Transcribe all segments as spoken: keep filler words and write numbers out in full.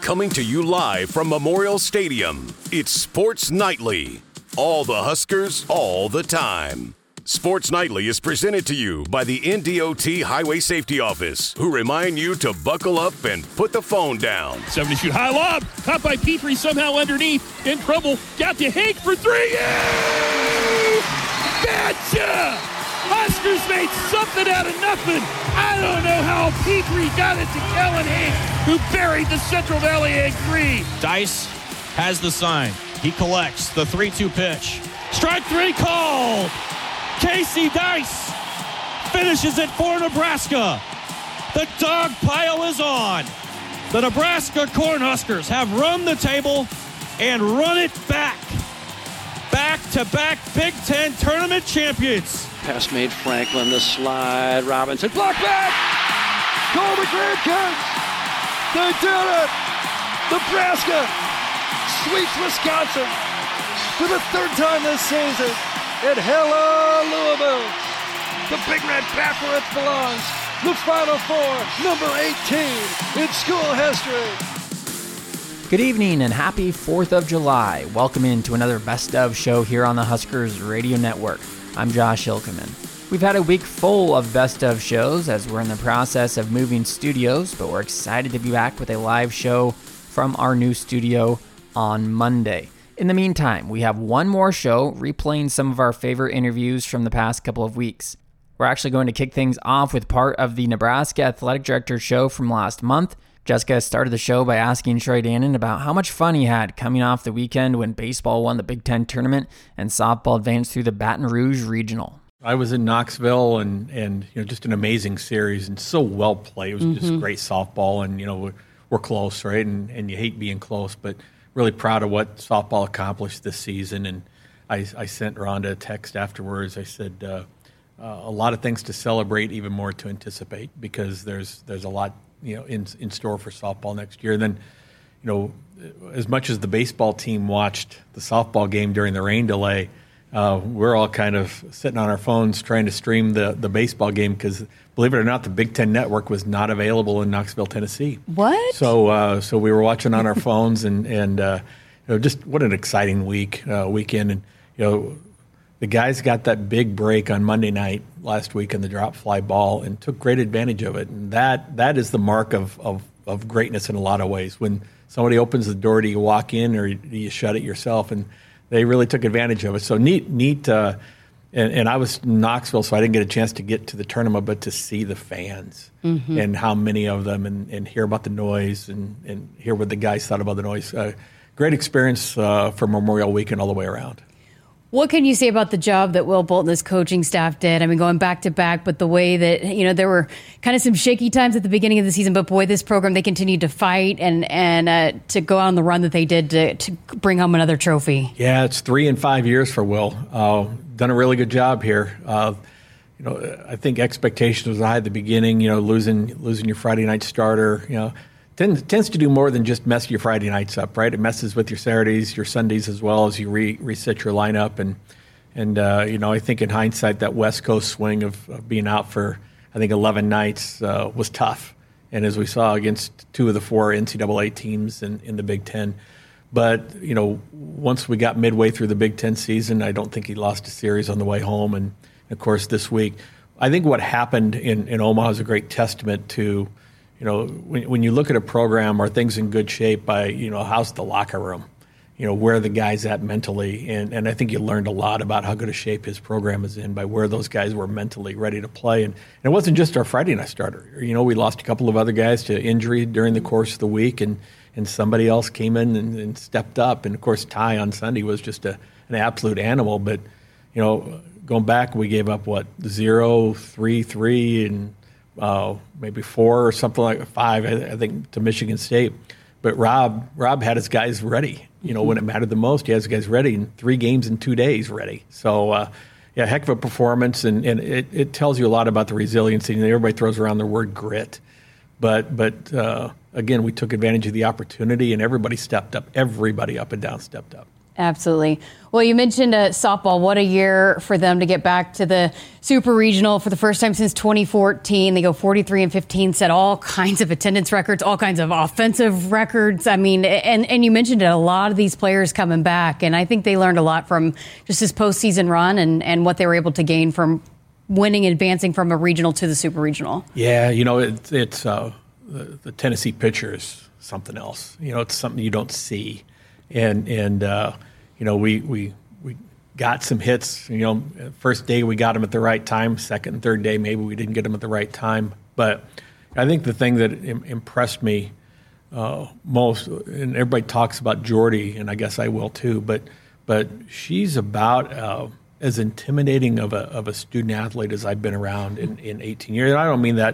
Coming to you live from Memorial Stadium, it's Sports Nightly. All the Huskers, all the time. Sports Nightly is presented to you by the N D O T Highway Safety Office, who remind you to buckle up and put the phone down. seventy shoot high lob, caught by Petrie somehow underneath, in trouble, got to Hank for three. Yay! Gotcha! Huskers made something out of nothing. I don't know how Petrie got it to Kellen Hank, who buried the Central Valley Egg three. Dice has the sign. He collects the three two pitch. Strike three called. Casey Dice finishes it for Nebraska. The dog pile is on. The Nebraska Cornhuskers have run the table and run it back. Back-to-back Big Ten tournament champions. Pass made Franklin, the slide, Robinson, block back! Call the grandkids! They did it! Nebraska sweeps Wisconsin for the third time this season. And hello, Louisville! The Big Red back where it belongs. The Final Four, number eighteen in school history. Good evening and happy fourth of July. Welcome into another Best Of show here on the Huskers Radio Network. I'm Josh Hilkeman. We've had a week full of Best Of shows as we're in the process of moving studios, but we're excited to be back with a live show from our new studio on Monday. In the meantime, we have one more show replaying some of our favorite interviews from the past couple of weeks. We're actually going to kick things off with part of the Nebraska Athletic Director show from last month. Jessica started the show by asking Troy Danon about how much fun he had coming off the weekend when baseball won the Big Ten tournament and softball advanced through the Baton Rouge Regional. I was in Knoxville and, and you know, just an amazing series and so well played. It was mm-hmm. just great softball, and you know we're, we're close, right? And and you hate being close, but really proud of what softball accomplished this season. And I, I sent Rhonda a text afterwards. I said uh, uh, a lot of things to celebrate, even more to anticipate, because there's there's a lot you know in in store for softball next year. And then you know as much as the baseball team watched the softball game during the rain delay, uh, we're all kind of sitting on our phones trying to stream the the baseball game because, believe it or not, the Big Ten Network was not available in Knoxville, Tennessee. What? So, uh, so we were watching on our phones, and and uh, you know, just what an exciting week uh, weekend. And you know, the guys got that big break on Monday night last week in the drop fly ball and took great advantage of it. And that that is the mark of of, of greatness in a lot of ways. When somebody opens the door, do you walk in or do you shut it yourself? And they really took advantage of it. So neat, neat. Uh, And, and I was in Knoxville, so I didn't get a chance to get to the tournament, but to see the fans mm-hmm. and how many of them, and, and hear about the noise and, and hear what the guys thought about the noise. Uh, great experience uh, for Memorial Weekend all the way around. What can you say about the job that Will Bolton and his coaching staff did? I mean, going back to back, but the way that, you know, there were kind of some shaky times at the beginning of the season, but boy, this program, they continued to fight and, and uh, to go on the run that they did to, to bring home another trophy. Yeah, it's three and five years for Will. Uh, done a really good job here. Uh, you know, I think expectations was high at the beginning. You know, losing losing your Friday night starter. You know, tends tends to do more than just mess your Friday nights up, right? It messes with your Saturdays, your Sundays as well as you re, reset your lineup. And and uh, you know, I think in hindsight, that West Coast swing of, of being out for I think eleven nights uh, was tough. And as we saw against two of the four N C double A teams in, in the Big Ten. But, you know, once we got midway through the Big Ten season, I don't think he lost a series on the way home. And, of course, this week, I think what happened in, in Omaha is a great testament to, you know, when, when you look at a program, are things in good shape by, you know, how's the locker room? You know, where are the guys at mentally? And, and I think you learned a lot about how good a shape his program is in by where those guys were mentally ready to play. And, and it wasn't just our Friday night starter. You know, we lost a couple of other guys to injury during the course of the week, and and somebody else came in and, and stepped up. And, of course, Ty on Sunday was just a, an absolute animal. But, you know, going back, we gave up, what, zero, three, three, and uh, maybe four or something like five, I, I think, to Michigan State. But Rob Rob had his guys ready. You know, mm-hmm. when it mattered the most, he has his guys ready, and three games in two days ready. So, uh, yeah, heck of a performance, and, and it, it tells you a lot about the resiliency. And everybody throws around the word grit. But, but uh, again, we took advantage of the opportunity, and everybody stepped up. Everybody up and down stepped up. Absolutely. Well, you mentioned uh, softball. What a year for them to get back to the Super Regional for the first time since twenty fourteen. They go forty-three and fifteen, set all kinds of attendance records, all kinds of offensive records. I mean, and, and you mentioned it, a lot of these players coming back, and I think they learned a lot from just this postseason run and, and what they were able to gain from winning and advancing from a regional to the Super Regional. Yeah, you know, it, it's uh, the, the Tennessee pitcher is something else. You know, it's something you don't see. And, and uh, you know, we, we we got some hits. You know, first day we got them at the right time. Second and third day, maybe we didn't get them at the right time. But I think the thing that im- impressed me uh, most, and everybody talks about Jordy, and I guess I will too, but but she's about uh, as intimidating of a of a student athlete as I've been around in, in eighteen years. And I don't mean that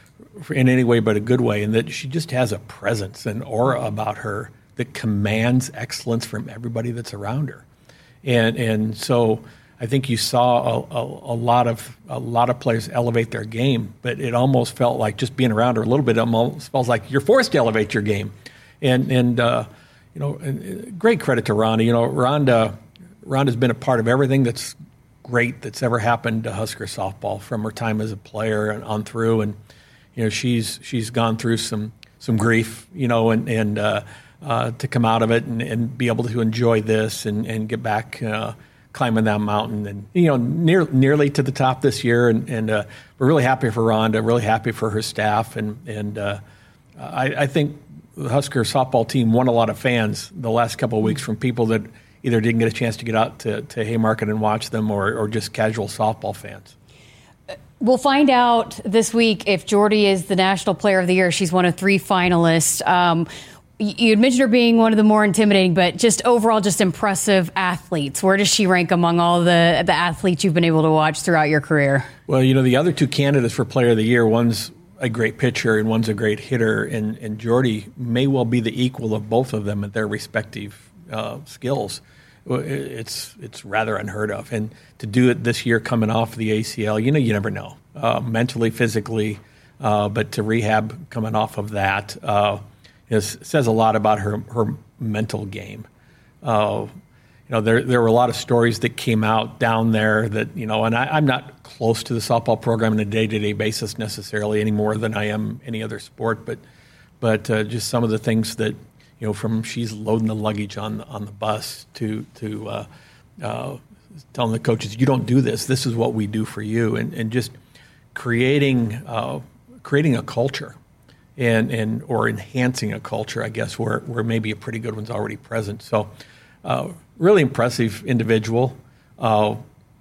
in any way but a good way, in that she just has a presence and aura about her that commands excellence from everybody that's around her. And and so I think you saw a, a, a lot of a lot of players elevate their game, but it almost felt like just being around her a little bit almost felt like you're forced to elevate your game. And and uh, you know, and great credit to Rhonda. You know, Rhonda Rhonda's been a part of everything that's great that's ever happened to Husker softball from her time as a player and on through. And you know, she's she's gone through some some grief, you know, and and uh, uh, to come out of it and, and be able to enjoy this and, and get back uh, climbing that mountain and, you know, near, nearly to the top this year. And, and uh, we're really happy for Rhonda, really happy for her staff. And, and uh, I, I think the Husker softball team won a lot of fans the last couple of weeks from people that either didn't get a chance to get out to, to Haymarket and watch them or, or just casual softball fans. We'll find out this week if Jordy is the National Player of the Year. She's one of three finalists. Um, you had mentioned her being one of the more intimidating, but just overall just impressive athletes. Where does she rank among all the, the athletes you've been able to watch throughout your career? Well, you know, the other two candidates for Player of the Year, one's a great pitcher and one's a great hitter, and, and Jordy may well be the equal of both of them at their respective uh, skills. It's it's rather unheard of. And to do it this year coming off the A C L, you know, you never know. Uh, mentally, physically, uh, but to rehab coming off of that uh, is, says a lot about her, her mental game. Uh, you know, there there were a lot of stories that came out down there that, you know, and I, I'm not close to the softball program on a day-to-day basis necessarily any more than I am any other sport, but but uh, just some of the things that, you know, from she's loading the luggage on the, on the bus to to uh, uh, telling the coaches, you don't do this. This is what we do for you, and and just creating uh, creating a culture, and and or enhancing a culture, I guess, where where maybe a pretty good one's already present. So, uh, really impressive individual, uh,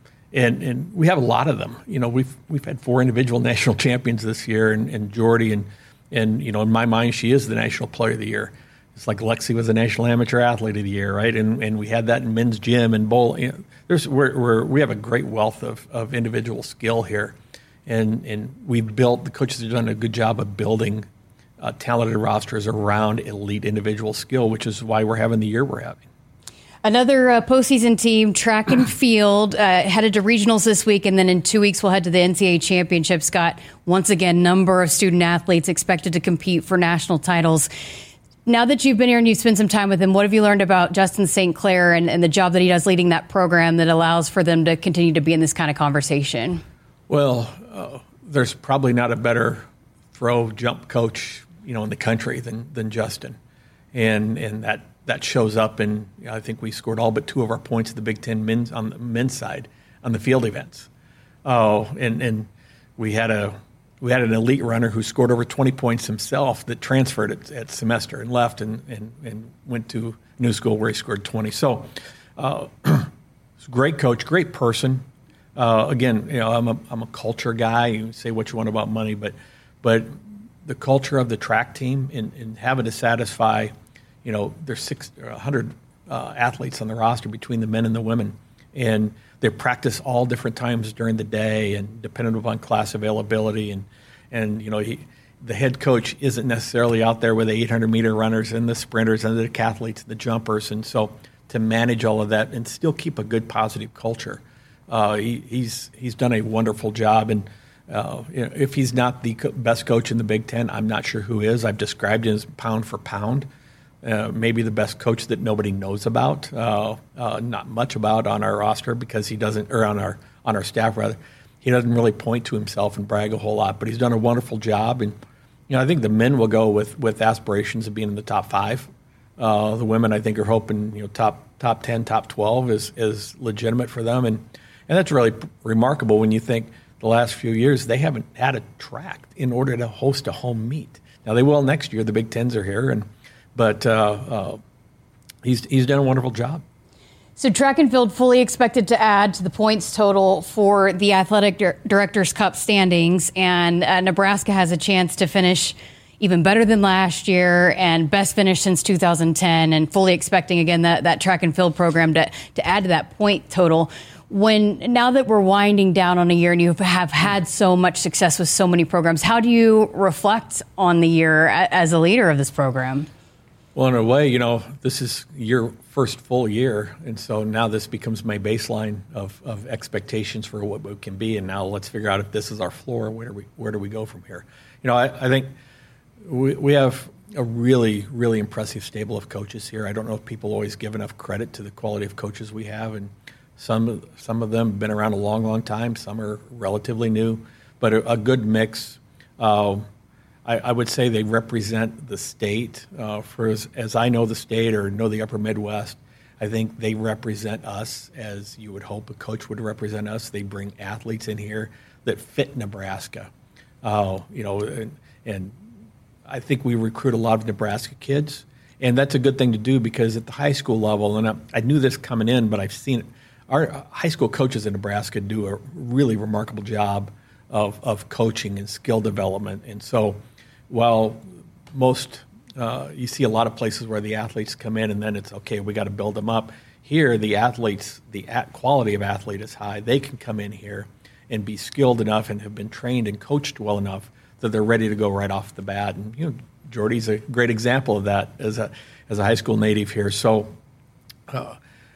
and and we have a lot of them. You know, we've we've had four individual national champions this year, and, and Jordy, and and you know, in my mind, she is the National Player of the Year. It's like Lexi was the National Amateur Athlete of the Year, right? And and we had that in men's gym and bowl. You know, there's we're, we're we have a great wealth of, of individual skill here, and and we've built. The coaches have done a good job of building uh, talented rosters around elite individual skill, which is why we're having the year we're having. Another uh, postseason team, track and field, uh, headed to regionals this week, and then in two weeks we'll head to the N C double A championship. Scott, once again, number of student athletes expected to compete for national titles. Now that you've been here and you've spent some time with him, what have you learned about Justin Saint Clair and, and the job that he does leading that program that allows for them to continue to be in this kind of conversation? Well, uh, there's probably not a better throw jump coach, you know, in the country than than Justin, and and that that shows up in, you know, I think we scored all but two of our points at the Big Ten men's on the men's side on the field events. Oh, and and we had a. We had an elite runner who scored over twenty points himself that transferred at, at semester and left and, and, and went to new school where he scored twenty. So, uh, he's a great coach, great person. Uh, again, you know, I'm a I'm a culture guy. You say what you want about money, but but the culture of the track team and, and having to satisfy, you know, there's six or a hundred uh, athletes on the roster between the men and the women, and they practice all different times during the day and dependent upon class availability. And, and you know, he, the head coach isn't necessarily out there with the eight hundred meter runners and the sprinters and the decathletes and the jumpers. And so to manage all of that and still keep a good positive culture, uh, he, he's he's done a wonderful job. And uh, you know, if he's not the co- best coach in the Big Ten, I'm not sure who is. I've described him as pound for pound. uh, maybe the best coach that nobody knows about, uh, uh, not much about on our roster because he doesn't, or on our on our staff rather. He doesn't really point to himself and brag a whole lot, but he's done a wonderful job. And you know, I think the men will go with, with aspirations of being in the top five. Uh, the women, I think, are hoping you know top top ten, top twelve is is legitimate for them, and and that's really p- remarkable when you think the last few years they haven't had a track in order to host a home meet. Now they will next year. The Big Tens are here, and but uh, uh, he's he's done a wonderful job. So track and field fully expected to add to the points total for the Athletic Dir- Directors Cup standings, and uh, Nebraska has a chance to finish even better than last year and best finish since two thousand ten, and fully expecting again that, that track and field program to, to add to that point total. When now that we're winding down on a year and you have had so much success with so many programs, how do you reflect on the year as a leader of this program? Well, in a way, you know, this is your first full year, and so now this becomes my baseline of, of expectations for what it can be, and now let's figure out if this is our floor, where do we where do we go from here? You know, I, I think we we have a really, really impressive stable of coaches here. I don't know if people always give enough credit to the quality of coaches we have, and some some of them have been around a long, long time. Some are relatively new, but a, a good mix. Uh, I, I would say they represent the state. Uh, for as, as I know the state or know the Upper Midwest, I think they represent us as you would hope a coach would represent us. They bring athletes in here that fit Nebraska. Uh, you know, and, and I think we recruit a lot of Nebraska kids, and that's a good thing to do because at the high school level, and I, I knew this coming in, but I've seen it. Our high school coaches in Nebraska do a really remarkable job of, of coaching and skill development. And so while most, uh, you see a lot of places where the athletes come in and then it's, okay, we got to build them up. Here, the athletes, the at quality of athlete is high. They can come in here and be skilled enough and have been trained and coached well enough that they're ready to go right off the bat. And, you know, Jordy's a great example of that as a, as a high school native here. So, uh,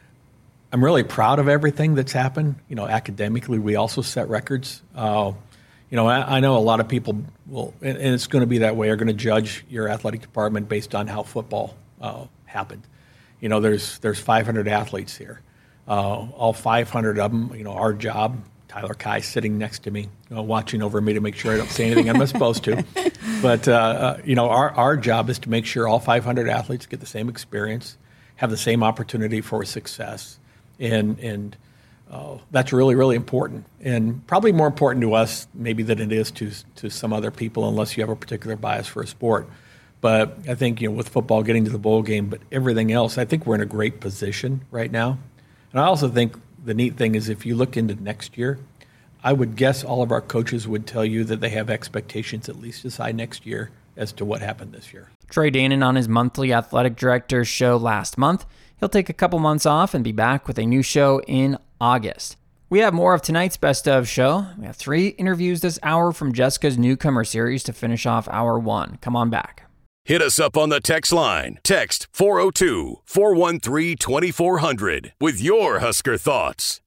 I'm really proud of everything that's happened. You know, academically, we also set records. Uh, you know, I, I know a lot of people will, and, and it's going to be that way, are going to judge your athletic department based on how football uh, happened. You know, there's there's five hundred athletes here. Uh, all five hundred of them, you know, our job, Tyler Kai sitting next to me, you know, watching over me to make sure I don't say anything I'm not supposed to. But, uh, uh, you know, our, our job is to make sure all five hundred athletes get the same experience, have the same opportunity for success. And and uh, that's really, really important, and probably more important to us maybe than it is to to some other people, unless you have a particular bias for a sport. But I think, you know, with football getting to the bowl game, but everything else, I think we're in a great position right now. And I also think the neat thing is if you look into next year, I would guess all of our coaches would tell you that they have expectations at least as high next year as to what happened this year. Trey Danon on his monthly athletic director's show last month. He'll take a couple months off and be back with a new show in August. We have more of tonight's Best Of show. We have three interviews this hour from Jessica's Newcomer series to finish off hour one. Come on back. Hit us up on the text line. Text four oh two, four one three, two four zero zero with your Husker thoughts.